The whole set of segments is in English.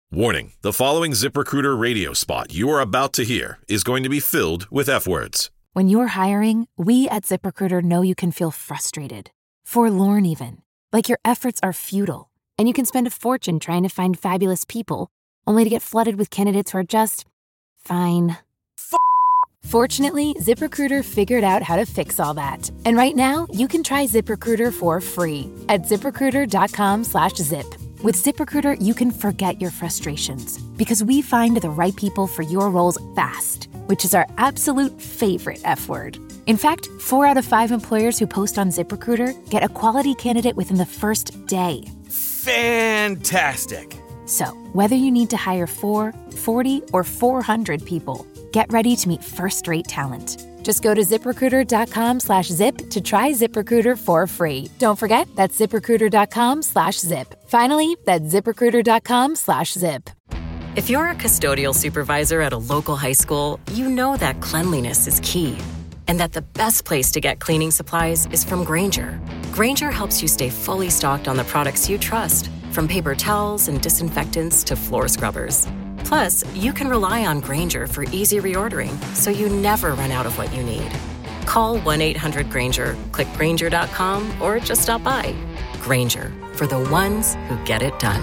Warning, the following ZipRecruiter radio spot you are about to hear is going to be filled with F-words. When you're hiring, we at ZipRecruiter know you can feel frustrated, forlorn even, like your efforts are futile, and you can spend a fortune trying to find fabulous people, only to get flooded with candidates who are just fine. Fortunately, ZipRecruiter figured out how to fix all that. And right now, you can try ZipRecruiter for free at ZipRecruiter.com/zip. With ZipRecruiter, you can forget your frustrations because we find the right people for your roles fast, which is our absolute favorite F word. In fact, 4 out of 5 employers who post on ZipRecruiter get a quality candidate within the first day. Fantastic. So, whether you need to hire 4, 40, or 400 people, get ready to meet first-rate talent. Just go to ZipRecruiter.com/zip to try ZipRecruiter for free. Don't forget, that's ZipRecruiter.com/zip. Finally, that's ZipRecruiter.com/zip. If you're a custodial supervisor at a local high school, you know that cleanliness is key. And that the best place to get cleaning supplies is from Grainger. Grainger helps you stay fully stocked on the products you trust, from paper towels and disinfectants to floor scrubbers. Plus, you can rely on Grainger for easy reordering, so you never run out of what you need. Call 1-800-GRAINGER, click Grainger.com, or just stop by. Grainger, for the ones who get it done.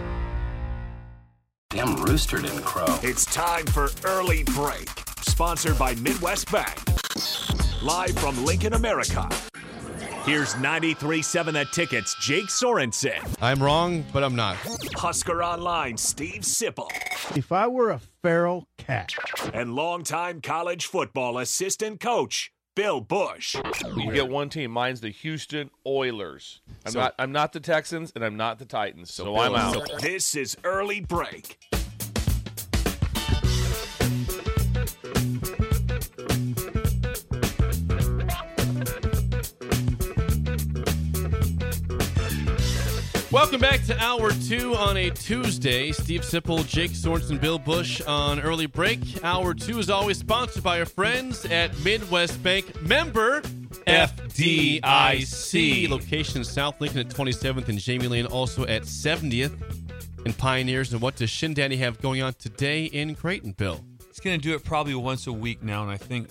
Damn rooster didn't crow. It's time for Early Break, sponsored by Midwest Bank. Live from Lincoln, America. Here's 93.7 The Ticket's Jake Sorensen. I'm wrong, but I'm not. Husker Online, Steve Sipple. If I were a feral cat. And longtime college football assistant coach, Bill Bush. You get one team. Mine's the Houston Oilers. I'm not the Texans, and I'm not the Titans, so I'm out. This is Early Break. Welcome back to Hour 2 on a Tuesday. Steve Sipple, Jake Sorensen, Bill Bush on Early Break. Hour 2 is always sponsored by our friends at Midwest Bank. Member FDIC. Location South Lincoln at 27th and Jamie Lane, also at 70th in Pioneers. And what does Shin Daddy have going on today in Creighton, Bill? He's going to do it probably once a week now, and I think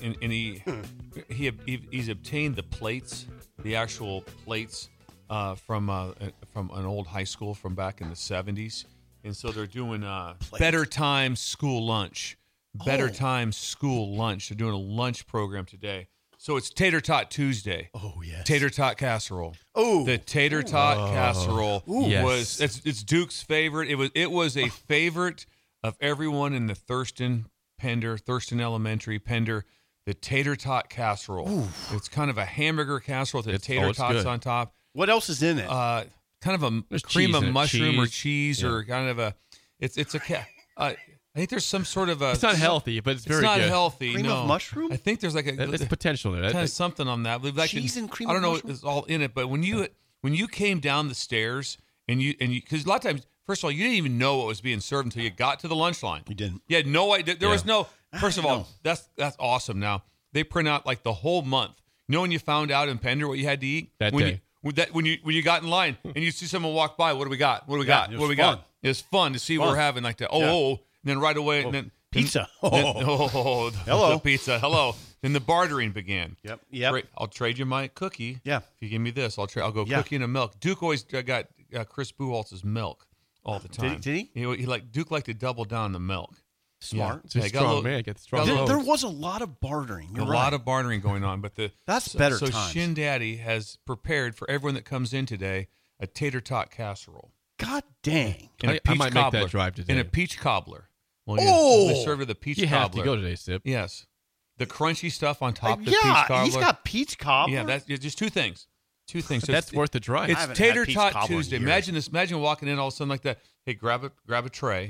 he's obtained the plates, the actual plates. From an old high school from back in the 70s. And so they're doing Better Time School Lunch. Better Time School Lunch. They're doing a lunch program today. So it's Tater Tot Tuesday. Oh, yes. Tater Tot Casserole. Oh. The Tater Tot Casserole Yes. it's Duke's favorite. It was a favorite of everyone in the Thurston Elementary, Pender. The Tater Tot Casserole. Ooh. It's kind of a hamburger casserole with tater tots good. on top. What else is in it? Kind of a There's cream of cheese in it. mushroom or Cheese. cheese or kind of a. It's a. I think there's some sort of a. It's not healthy, but it's very It's not good. healthy. Cream no. of mushroom? I think there's like a. There's potential there. Kind of something on that. Like Cheese and cream I don't of know mushroom? what is all in it, but when you came down the stairs and you because a lot of times, first of all, you didn't even know what was being served until you got to the lunch line. You didn't. You had no idea. There was no. First of all, that's awesome. Now they print out like the whole month. You know when you found out in Pender what you had to eat That when day. When you got in line and you see someone walk by, what do we got? What do we got? it What do we was fun. got? It's fun to see what we're having like that. And then right away, and then Pizza. Hello. The pizza. Hello. Then the bartering began. Yep. Great. I'll trade you my cookie. Yeah. If you give me this, I'll go cookie and a milk. Duke always got Chris Buholtz's milk all the time. Did he? Duke liked to double down the milk. Smart. It's a strong man. Get the strong There was a lot of bartering. You're a right. lot of bartering going on, but That's better So times. Shin Daddy has prepared for everyone that comes in today a tater tot casserole. God dang. And a I peach might make cobbler. that drive today. And a peach cobbler. Well, they serve with a peach You cobbler. have to go today, Sip. Yes. The crunchy stuff on top of the peach cobbler. He's got peach cobbler. Yeah, that's just two things. So That's worth the drive. It's haven't Tater had peach Tot cobbler in Tuesday. years. Imagine this. Imagine walking in all of a sudden like that. Hey, grab a tray,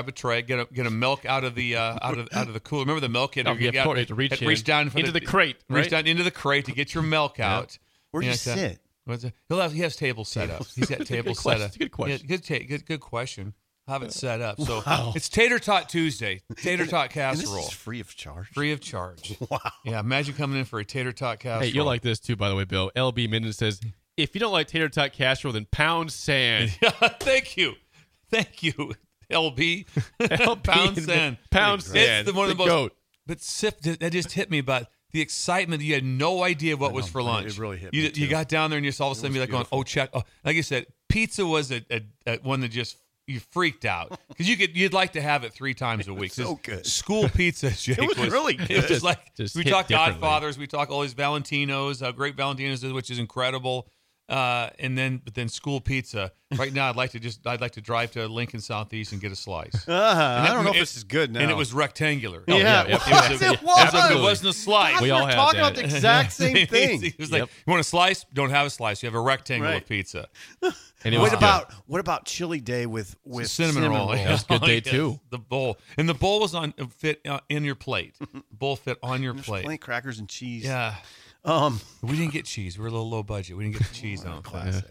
get a milk out of the cooler. Remember the milk? Of course, you have to reach down into the crate, Reach right? down into the crate to get your milk out. Where do you like that. sit? He has tables set up. He's got tables set question. up. It's a good question. Yeah, good question. Have it set up. So it's Tater Tot Tuesday. Tater Tot And casserole. this is free of charge. Free of charge. Wow. Yeah, imagine coming in for a tater tot casserole. Hey, you'll like this too, by the way, Bill. LB Minden says, if you don't like tater tot casserole, then pound sand. Yeah, thank you. LB. LB Pound and sand. Pound sand. It's one of the The most. goat. But Sip, that just hit me about the excitement. You had no idea what was for lunch. It really hit you, me, too. You got down there and just all of a sudden be like going, oh, check. Oh, like I said, pizza was a one that just you freaked out because you'd like to have it 3 times a week. so good. School pizza, Jake, It was really good. It was like Just we hit talk differently. Godfathers, we talk all these Valentinos, great Valentinos, which is incredible. But then school pizza. Right now, I'd like to drive to Lincoln Southeast and get a slice. I don't know if this is good now. And it was rectangular. Yeah, It it was. was. A slice. We all We're had talking that. about the exact same thing. It was like, you want a slice? Don't have a slice. You have a rectangle Right. of pizza. And it was What about chili day with Cinnamon roll. That was a good day, Yes, too. The bowl. And the bowl was fit in your plate. The bowl fit on your plate. Plain crackers and cheese. Yeah. We didn't get cheese. We were a little low budget. We didn't get the cheese on it. Class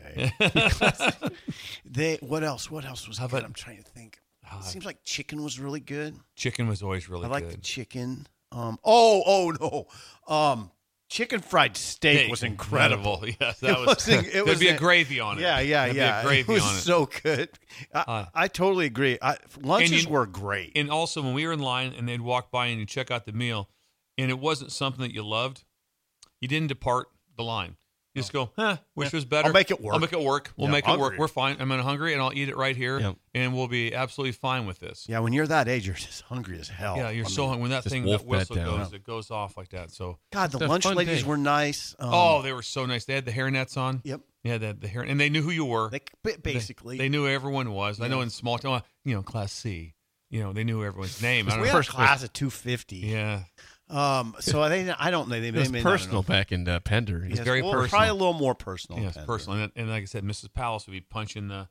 A. What else was good? I'm trying to think. It seems like chicken was really good. Chicken was always really I like good. the chicken. Chicken fried steak was incredible. Yes, that was. There'd be a gravy on it. Yeah. There'd be a gravy it was on it. so good. I totally agree. Lunches you- were great. And also, when we were in line and they'd walk by and you check out the meal, and it wasn't something that you loved, you didn't depart the line. You just go, wish it was better. I'll make it work. I'll make it work. We'll Yeah, make it work. hungry. We're fine. I'm hungry, and I'll eat it right here, Yep. and we'll be absolutely fine with this. Yeah, when you're that age, you're just hungry as hell. Yeah, you're so hungry. When that just thing, wolf that whistle that down. goes, it goes off like that. So, God, the It's a lunch fun ladies day. were nice. they were so nice. They had the hairnets on. Yep. Yeah, the hair, and they knew who you were. Basically. They knew who everyone was. I know in small town, Class C. They knew everyone's name. I don't we know. had a class of 250. Yeah. So I don't know. It was personal back in Pender. It's very personal. Probably a little more personal. Yes, than personal. And like I said, Mrs. Palace would be punching the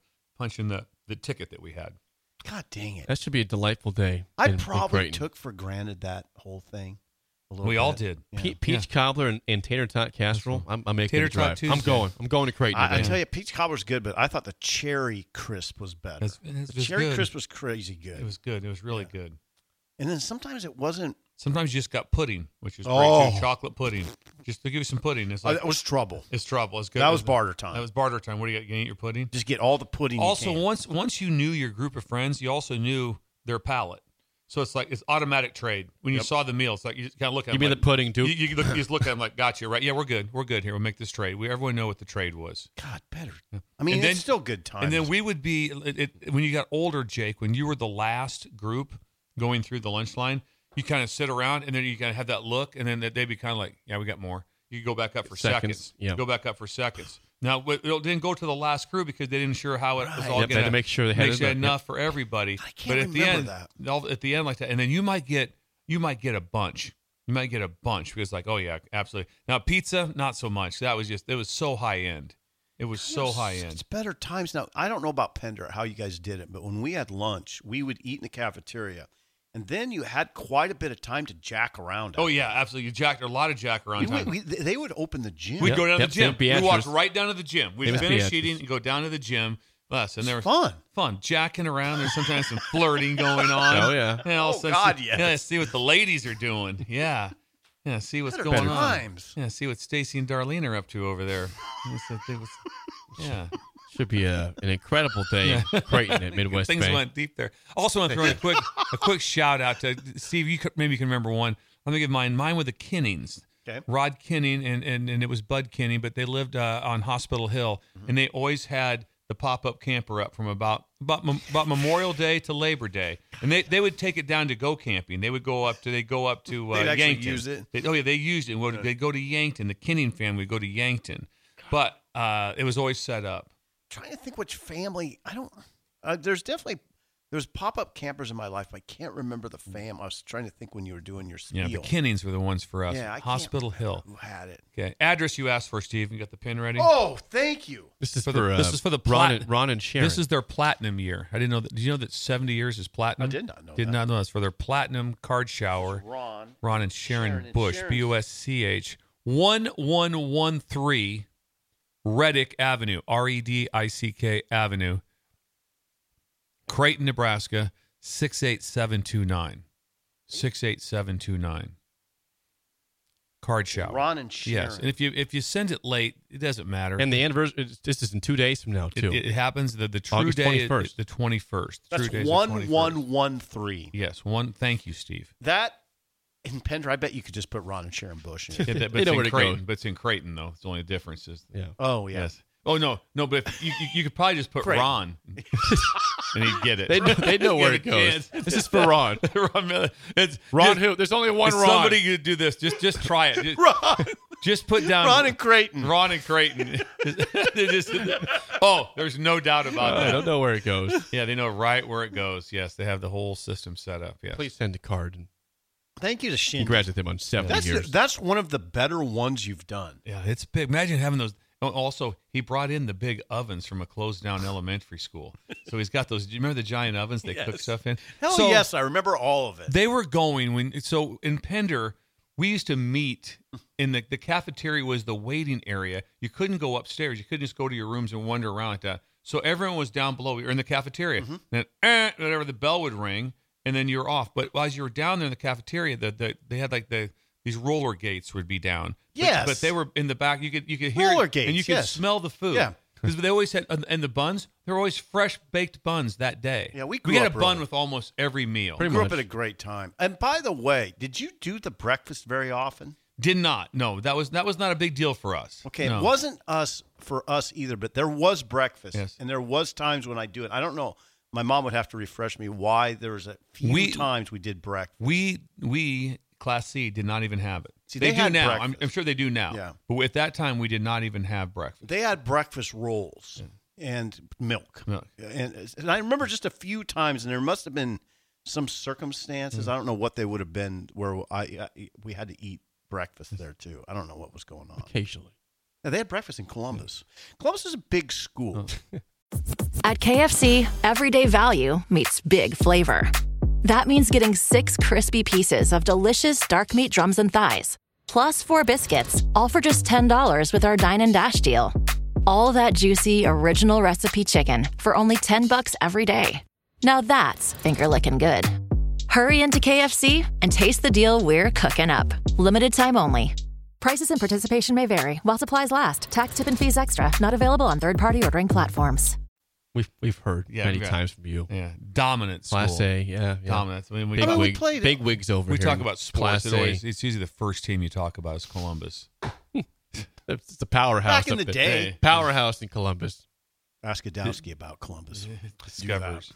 ticket that we had. God dang it! That should be a delightful day. I in probably Creighton. took for granted that whole thing. A little We all bit. did. Yeah. Peach cobbler and tater tot casserole. I'm making Tater the drive. tot Tuesday. I'm going to Creighton I today. tell you, peach cobbler's good, but I thought the cherry crisp was better. It The was cherry good. crisp was crazy good. It was good. It was really good. And then sometimes it wasn't. Sometimes you just got pudding, which is great Oh. too. Chocolate pudding. Just to give you some pudding. It's like That was trouble. it's trouble. It's good. That was barter time. That was barter time. What do you got? You eat your pudding? Just get all the pudding. Also, you can. once you knew your group of friends, you also knew their palate. So it's like it's automatic trade. When you saw the meal, it's like you just kind of look at Give them me like, the pudding, dude. You just look at them like, gotcha, right? Yeah, we're good. We're good here. We'll make this trade. Everyone know what the trade was. God, better. I mean, And then- it's still good times. And then we would be when you got older, Jake. When you were the last group going through the lunch line, you kind of sit around and then you kind of have that look, and then they'd be kind of like, "Yeah, we got more." You go back up for seconds. Yeah. Go back up for seconds. Now it didn't go to the last group because they didn't sure how it was all Yep, they going had to make sure they had enough for everybody. I can't but at the remember end, at the end like that, and then you might get a bunch. You might get a bunch because like, oh yeah, absolutely. Now pizza, not so much. It was so high end. It was so high end. It's better times now. I don't know about Pender, how you guys did it, but when we had lunch, we would eat in the cafeteria, and then you had quite a bit of time to jack around. Oh yeah, absolutely. A lot of jack around time. They would open the gym. We'd go down to the gym. Same We walked Beatrice. right down to the gym. We'd Same finish Beatrice. eating and go down to the gym. Us, and there was fun. jacking around. There's sometimes some flirting going on. Oh, yeah. And all of a Oh, sudden, God, yes. Yeah, see what the ladies are doing. Yeah. Yeah, see what's Better going on. times. Yeah, see what Stacy and Darlene are up to over there. Yeah. Should be an incredible day in Creighton at Midwest Things Bank. went deep there. Also, want to throw in a quick shout out to Steve. Maybe you can remember one. Let me give mine. Mine with the Kinnings. Okay. Rod Kinning and it was Bud Kinning, but they lived on Hospital Hill, and they always had the pop-up camper up from about Memorial Day to Labor Day, and they would take it down to go camping. They would go up to They'd actually Yankton. use it? They used it. They'd go to Yankton. The Kinning family would go to Yankton, but it was always set up. Trying to think which family. I don't. There's pop-up campers in my life. But I can't remember the fam. I was trying to think when you were doing your spiel. Yeah, the Kinnings were the ones for us. Yeah, I can't Hospital remember Hill. Who had it? Okay, address you asked for, Steve. You got the pen ready? Oh, thank you. This is For for, the- this is for the Ron and Sharon. This is their platinum year. I didn't know that. Did you know that 70 years is platinum? I did not know Did that. not know that's for their platinum card shower. Ron and Sharon Bush, BUSCH, 1113 Reddick Avenue, REDICK Avenue, Creighton, Nebraska, 68729. 68729. card shower. Ron and Sharon. Yes, and if you send it late, it doesn't matter. And the anniversary, this is in 2 days from now, too. It happens the true August day 21st. is the 21st. That's True day is the 21st. 1113. Yes, one. Thank you, Steve. That in Pender, I bet you could just put Ron and Sharon Bush in. Yeah, but They it's know in where to Creighton. go. But it's in Creighton, though. It's the only difference. Oh yeah. Yes. Oh no, but if you could probably just put Creighton. Ron, and he'd get it. They know where it Get a goes. chance. This is for Ron. Ron Miller. It's Ron just- who? There's only one if Ron. Somebody could do this. Just try it. Just put down Ron and Creighton. Ron and Creighton. There's no doubt about I that. don't know where it goes. Yeah, they know right where it goes. Yes, they have the whole system set up. Yes. Please send a card and Thank you to Shindy. congratulate them on 70 years. That's one of the better ones you've done. Yeah, it's big. Imagine having those. Also, he brought in the big ovens from a closed-down elementary school. So he's got those. Do you remember the giant ovens they cook stuff in? Hell So yes, I remember all of it. They were going so in Pender, we used to meet in the cafeteria was the waiting area. You couldn't go upstairs. You couldn't just go to your rooms and wander around like that. So everyone was down below. We were in the cafeteria. And whatever, the bell would ring, and then you're off. But as you were down there in the cafeteria, they had like these roller gates would be down. Yes. But they were in the back. You could hear Roller it, gates, and you could yes. smell the food. Yeah. Because they always had, and the buns, they were always fresh baked buns that day. Yeah, we grew had up a bun early. with almost every meal. Pretty Grew much. up at a great time. And by the way, did you do the breakfast very often? Did not. No, that was not a big deal for us. Okay, No. it wasn't for us either, but there was breakfast. Yes. And there was times when I do it. I don't know. My mom would have to refresh me why there was a few times we did breakfast. We Class C did not even have it. See, they they do had now. breakfast. I'm sure they do now. Yeah. But at that time, we did not even have breakfast. They had breakfast rolls and milk. And I remember just a few times, and there must have been some circumstances. I don't know what they would have been where we had to eat breakfast there too. I don't know what was going on. Occasionally. Yeah, they had breakfast in Columbus. Columbus is a big school. At KFC, everyday value meets big flavor. That means getting 6 crispy pieces of delicious dark meat drums and thighs, plus 4 biscuits, all for just $10 with our Dine and Dash deal. All that juicy, original recipe chicken for only $10 every day. Now that's finger-licking good. Hurry into KFC and taste the deal we're cooking up. Limited time only. Prices and participation may vary while supplies last. Tax, tip, and fees extra. Not available on third-party ordering platforms. We've heard many yeah. times from you. Yeah, dominant school. Class A, yeah. Dominant. I mean, we played it. big wigs over we here. talk about sports. Class A. It's usually the first team you talk about is Columbus. It's the powerhouse. Back in up the there. day. Powerhouse in Columbus. Ask Adowski about Columbus. Discoverers.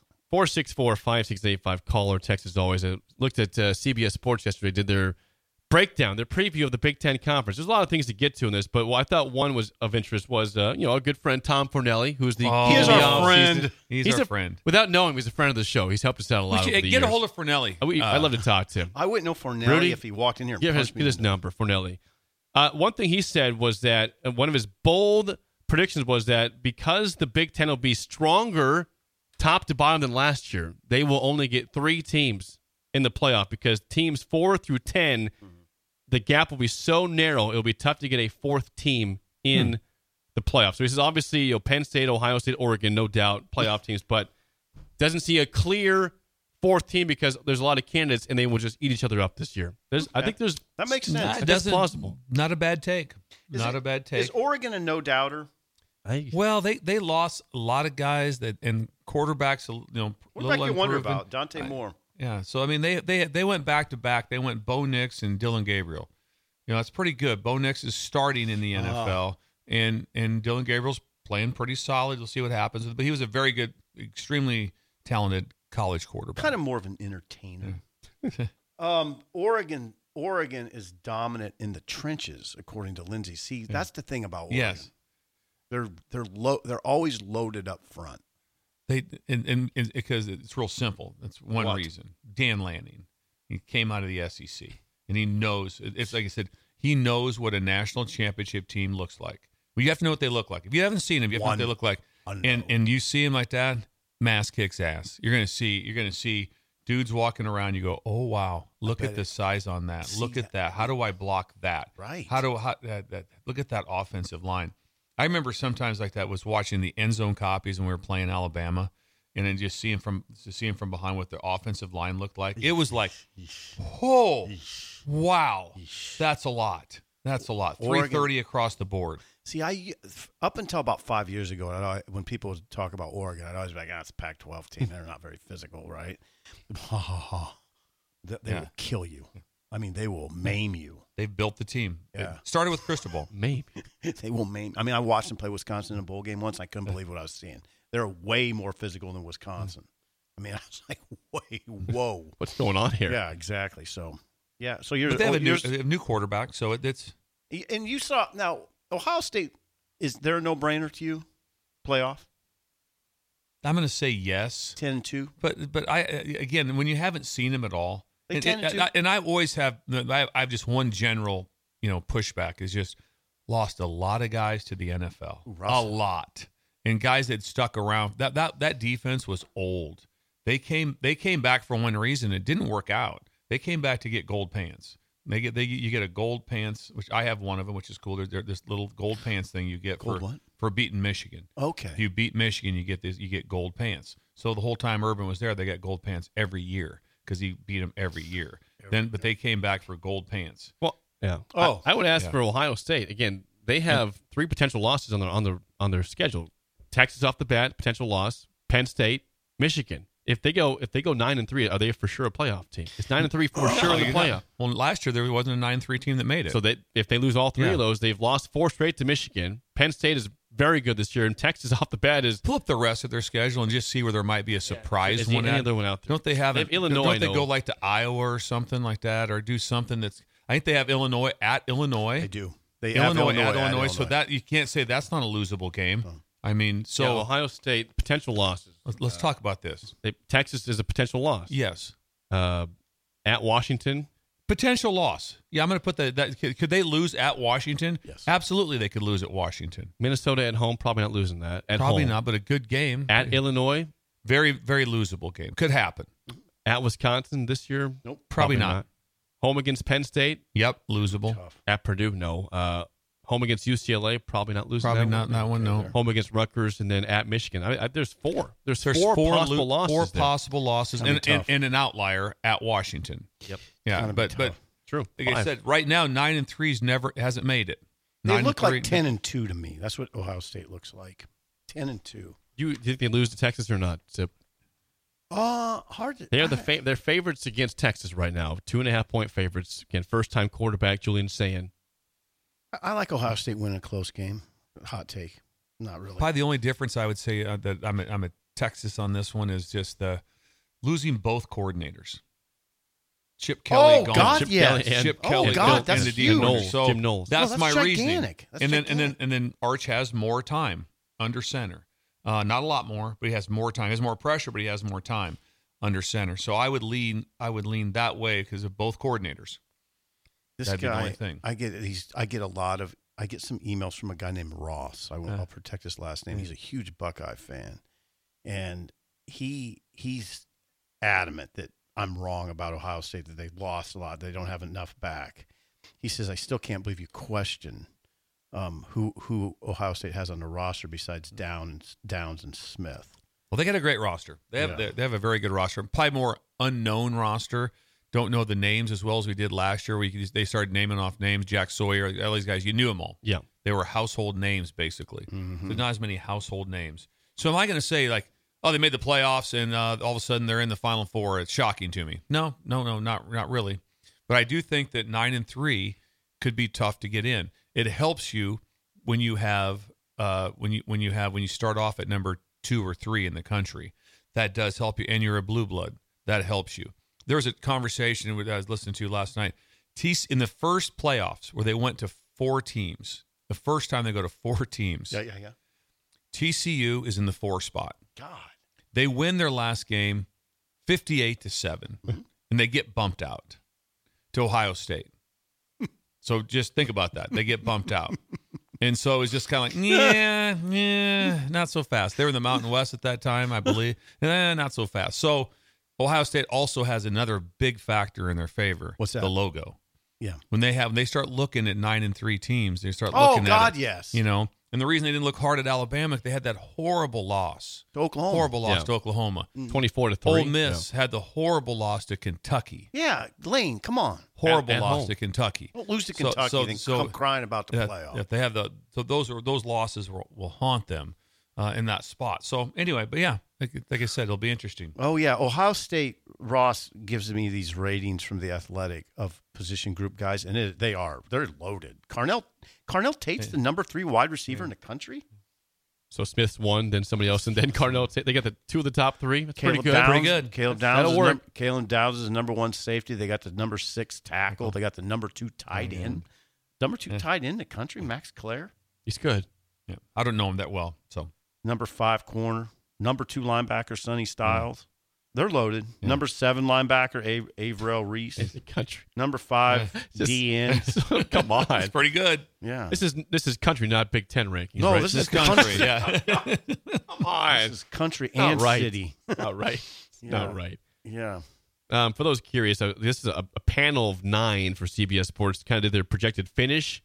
464-5685. Call or text as always. I looked at CBS Sports yesterday, did their breakdown, their preview of the Big Ten Conference. There's a lot of things to get to in this, but what I thought one was of interest was, a good friend, Tom Fornelli, who's the Oh, He is key of the our offseason. friend. He's our friend. Without knowing, he's a friend of the show. He's helped us out a lot over the Get years. a hold of Fornelli. I'd love to talk to him. I wouldn't know Fornelli Rudy, if he walked in here and Give punched me. his number, Fornelli. One thing he said was that one of his bold predictions was that because the Big Ten will be stronger top to bottom than last year, they will only get 3 teams in the playoff because teams 4 through 10, the gap will be so narrow, it'll be tough to get a 4th team in the playoffs. So he says, obviously, Penn State, Ohio State, Oregon, no doubt, playoff teams, but doesn't see a clear 4th team because there's a lot of candidates and they will just eat each other up this year. I think there's That makes sense. that's plausible. Not a bad take. Is Not it- a bad take. Is Oregon a no-doubter? Well, they lost a lot of guys and quarterbacks. What little about you wonder improvement. about? Dante Moore. Yeah, so I mean, they went back to back. They went Bo Nix and Dylan Gabriel. That's pretty good. Bo Nix is starting in the NFL, and Dylan Gabriel's playing pretty solid. We'll see what happens. But he was a very good, extremely talented college quarterback. Kind of more of an entertainer. Oregon is dominant in the trenches, according to Lindsey. See, that's the thing about Oregon. Yes. They're always loaded up front. They and because it's real simple. That's one What? reason. Dan Lanning, he came out of the SEC, and he knows. It's like I said, he knows what a national championship team looks like. Well, you have to know what they look like. If you haven't seen them, you have to know what they look like. And you see them like that, mass kicks ass. You're gonna see dudes walking around. You go, oh wow, look at the size on that. Look at that. How do I block that? Right. Look at that offensive line. I remember sometimes like that was watching the end zone copies when we were playing Alabama, and then just seeing from behind what the offensive line looked like, it was like, oh, wow, that's a lot. That's a lot. 330 across the board. See, up until about 5 years ago, when people would talk about Oregon, I'd always be like, it's a Pac-12 team. They're not very physical, right? They will kill you. I mean, they will maim you. They've built the team. Yeah. It started with Cristobal. Maybe. They will maim. I mean, I watched them play Wisconsin in a bowl game once. I couldn't believe what I was seeing. They're way more physical than Wisconsin. I mean, I was like, whoa. What's going on here? Yeah, exactly. So, yeah. So you're. But they have a new quarterback, so it's. And you saw now Ohio State. Is there a no-brainer to you? Playoff. I'm going to say yes. 10-2. But I again, when you haven't seen them at all, and I always have. I have just one general, pushback is just lost a lot of guys to the NFL. A lot, and guys that stuck around. That defense was old. They came back for one reason. It didn't work out. They came back to get gold pants. You get a gold pants, which I have one of them, which is cool. There's this little gold pants thing you get for beating Michigan. Okay. If you beat Michigan, you get gold pants. So the whole time Urban was there, they got gold pants every year because he beat them every year. But they came back for gold pants. Well, yeah. I would ask for Ohio State again. They have 3 potential losses on their schedule. Texas off the bat, potential loss. Penn State, Michigan. If they go 9-3, are they for sure a playoff team? It's 9-3 for sure in the playoff. Well, last year there wasn't a 9-3 team that made it. So if they lose all 3 of those, they've lost 4 straight to Michigan. Penn State is very good this year, and Texas off the bat is. Pull up the rest of their schedule and just see where there might be a surprise one. Any other one out there? Don't they have Illinois? Don't they go like to Iowa or something like that, or do something that's? I think they have Illinois at Illinois. They do. They have Illinois at Illinois. So that you can't say that's not a losable game. Oh. I mean, so Ohio State potential losses. Let's talk about this. Texas is a potential loss. Yes. At Washington, potential loss. Yeah, I'm going to put that. Could they lose at Washington? Yes. Absolutely, they could lose at Washington. Minnesota at home, probably not losing that. Probably home. not, but a good game. At Illinois, very, very losable game. Could happen. At Wisconsin this year, nope. Probably not. Home against Penn State, yep, losable. Tough. At Purdue, no. Home against UCLA, probably not losing. Probably not that one. No. Home against Rutgers, and then at Michigan. There's 4. There's 4 possible losses. 4 possible losses, and an outlier at Washington. Yep. Yeah, but true. Like I said, right now 9-3 hasn't made it. They look like 10-2 to me. That's what Ohio State looks like. 10-2. Do you think they lose to Texas or not? Zip? Hard to. They're favorites against Texas right now. 2.5-point favorites. Again, first-time quarterback Julian Sayin. I like Ohio State winning a close game. Hot take. Not really. Probably the only difference I would say that I'm a Texas on this one is just the losing both coordinators. Chip Kelly gone. God, Chip yes. Kelly, Chip Kelly God, that's and huge. So Jim Knowles. That's my gigantic. reasoning. That's and gigantic. then Arch has more time under center. Not a lot more, but he has more time. He has more pressure, but he has more time under center. So I would lean that way because of both coordinators. This That'd guy, be the only thing. I get some emails from a guy named Ross. I'll protect his last name. He's a huge Buckeye fan, and he's adamant that I'm wrong about Ohio State, that they lost a lot. They don't have enough back. He says, I still can't believe you question who Ohio State has on the roster besides Downs and Smith. Well, they got a great roster. They have a very good roster. Probably more unknown roster. Don't know the names as well as we did last year. They started naming off names. Jack Sawyer, all these guys, you knew them all. Yeah. They were household names, basically. Mm-hmm. There's not as many household names. So am I going to say, like, oh, they made the playoffs and all of a sudden they're in the Final Four? It's shocking to me. No, not really. But I do think that 9-3 could be tough to get in. It helps you when you have when you start off at number 2 or 3 in the country. That does help you, and you're a blue blood. That helps you. There was a conversation I was listening to last night. In the first playoffs where they went to 4 teams, the first time they go to 4 teams, Yeah. TCU is in the 4 spot. God. They win their last game 58-7, and they get bumped out to Ohio State. So just think about that. They get bumped out. And so it was just kind of like, yeah, not so fast. They were in the Mountain West at that time, I believe. Not so fast. So Ohio State also has another big factor in their favor. What's that? The logo. Yeah. When they start looking at 9-3 teams, they start looking at it, yes. And the reason they didn't look hard at Alabama, they had that horrible loss. To Oklahoma. Horrible loss to Oklahoma. 24-3. Ole Miss had the horrible loss to Kentucky. Yeah, Lane, come on. Horrible At loss home. to Kentucky. Don't lose to Kentucky, then come crying about the playoff. If they have those losses will haunt them in that spot. So anyway, but yeah, like I said, it'll be interesting. Oh yeah, Ohio State. Ross gives me these ratings from the Athletic of position group guys, and they're loaded. Carnell Tate's the number 3 wide receiver in the country. So Smith's 1, then somebody else, and then Carnell Tate. They got the 2 of the top 3. That's Caleb pretty good. Downs, Pretty good. Caleb Downs is the number 1 safety. They got the number 6 tackle. They got the number 2 tight end. Number 2 tight end in the country, Max Clare. He's good. Yeah, I don't know him that well, so. Number 5 corner. Number 2 linebacker, Sonny Styles. They're loaded. Yeah. Number 7 linebacker, Avril Reese. In the country. Number 5 DN. Come on, it's pretty good. Yeah, this is country, not Big Ten rankings. No, right? this is country. Yeah, come on, this is country and city. Not right. Not right. Yeah. For those curious, this is a panel of 9 for CBS Sports. Kind of did their projected finish.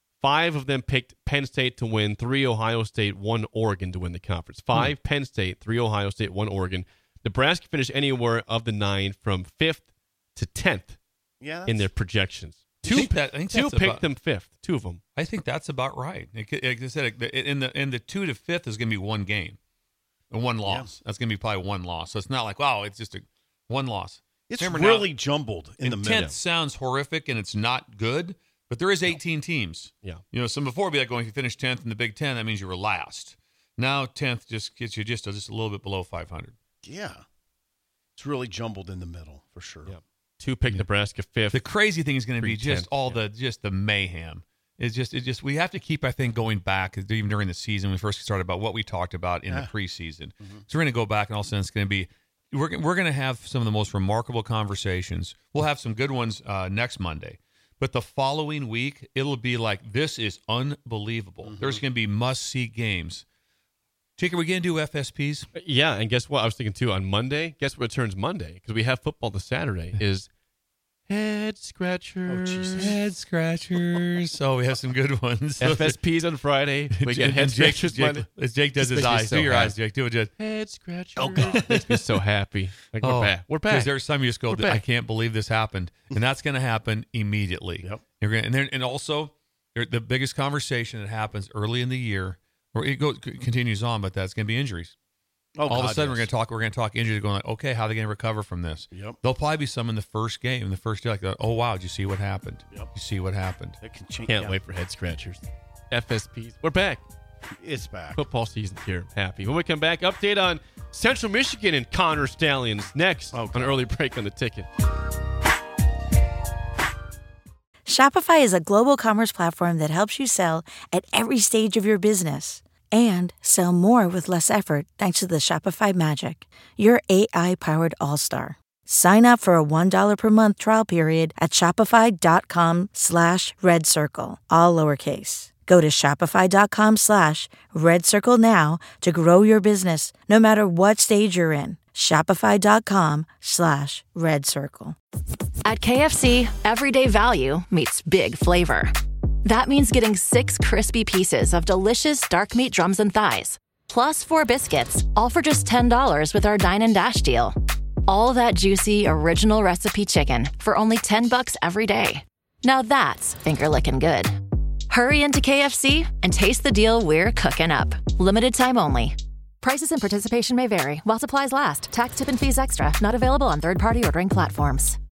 5 of them picked Penn State to win. 3 Ohio State, 1 Oregon to win the conference. 5 Penn State, 3 Ohio State, 1 Oregon. Nebraska finished anywhere of the 9 from 5th to 10th in their projections. Two picked them 5th. 2 of them. I think that's about right. Like I said, in the 2 to 5th is going to be 1 game and 1 loss. Yeah. That's going to be probably 1 loss. So it's not like, wow, it's just 1 loss. It's really jumbled in the middle. 10th sounds horrific and it's not good, but there is 18 teams. Yeah. You know, so before it'd be like going, if you finish 10th in the Big Ten, that means you were last. Now 10th just gets you just a little bit below 500. Yeah. It's really jumbled in the middle for sure. Yeah. 2 picked Nebraska 5th. The crazy thing is going to be just the mayhem. It's just we have to keep, I think, going back even during the season when we first started about what we talked about in the preseason. Mm-hmm. So we're going to go back and all of a sudden it's going to be we're going to have some of the most remarkable conversations. We'll have some good ones next Monday. But the following week, it'll be like, this is unbelievable. Mm-hmm. There's going to be must-see games. Jake, are we going to do FSPs? Yeah, and guess what? I was thinking, too, on Monday, guess what returns Monday? Because we have football this Saturday, is Head Scratchers. Oh, Jesus. Head Scratchers. Oh, we have some good ones. FSPs on Friday. We get Head Scratchers Monday. As Jake does his eyes. Do your eyes, Jake. Do it, Jake. Head Scratchers. Oh, God. Makes me so happy. Like, we're back. We're back. Because there's some you just go, I can't believe this happened. And that's going to happen immediately. Yep. And also, the biggest conversation that happens early in the year, or it continues on, but that's going to be injuries. Oh, all of a sudden, we're going to talk injuries. Going like, okay, how are they going to recover from this? Yep. There'll probably be some in the first game, in the first day. Like, oh wow, did you see what happened? Yep. You see what happened? Can't wait for Head Scratchers. FSPs. We're back. It's back. Football season's here. Happy. When we come back, update on Central Michigan and Connor Stallions next on Early Break on the Ticket. Shopify is a global commerce platform that helps you sell at every stage of your business and sell more with less effort thanks to the Shopify magic. Your AI-powered all-star. Sign up for a $1 per month trial period at shopify.com/redcircle, all lowercase. Go to shopify.com/redcircle now to grow your business no matter what stage you're in. Shopify.com/redcircle. At KFC, everyday value meets big flavor. That means getting 6 crispy pieces of delicious dark meat drums and thighs, plus 4 biscuits, all for just $10 with our Dine and Dash deal. All that juicy, original recipe chicken for only $10 every day. Now that's finger-licking good. Hurry into KFC and taste the deal we're cooking up. Limited time only. Prices and participation may vary while supplies last. Tax, tip, and fees extra. Not available on third-party ordering platforms.